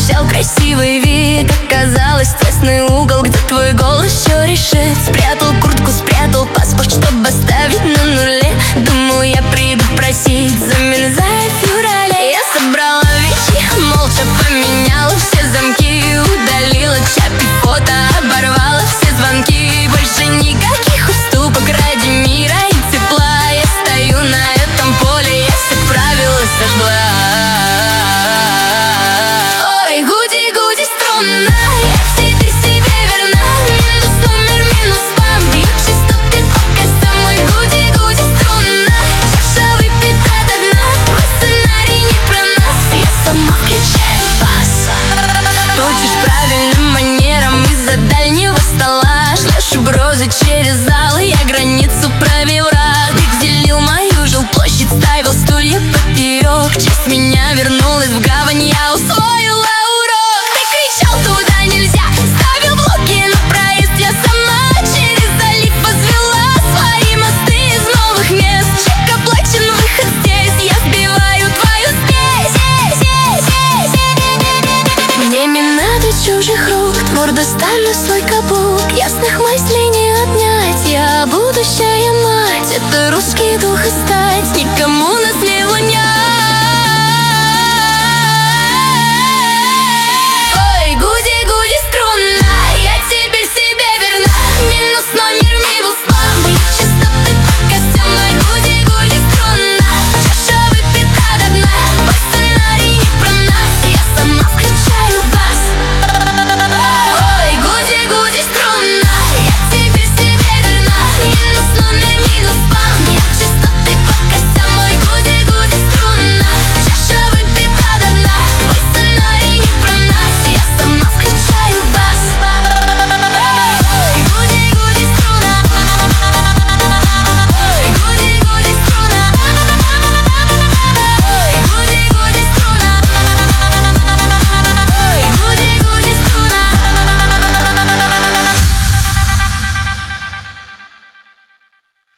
обещал красивый вид. Оказалось тесный угол, где твой голос все решит. Спрятал куртку, спрятал паспорт, чтобы оставить на нуле. Думал, я приду просить замен за феврале. Я собрала вещи, молча поменяла все замки. Удалила чат и фото, оборвала все звонки. Больше никаких уступок ради мира и тепла. Я стою на этом поле, я все правила сожгла. Ой, гуди-гуди струнна, я теперь себе верна. Минус номер, минус вам, бьют частоты пока со мной. Гуди-гуди струнна, чаша выпита до дна. Твой сценарий не про нас, я сама включаю бас. Крутишь правильным манером из-за дальнего стола. Шлешь угрозы через зал, я границу провел раз. Ты делил мою жилплощадь, ставил стулья поперек. Часть меня вернулась в гавань, я усвоила урок. Ты кричал, туда нельзя, ставил блоки на проезд. Я сама через залив возвела свои мосты из новых мест. Чек оплачен, выход здесь, я сбиваю твою спесь. Мне не надо чужих рук, твердо ставлю свой каблук. Ясных мыслей не отнять, я будущая мать. Это русский дух и стать, никому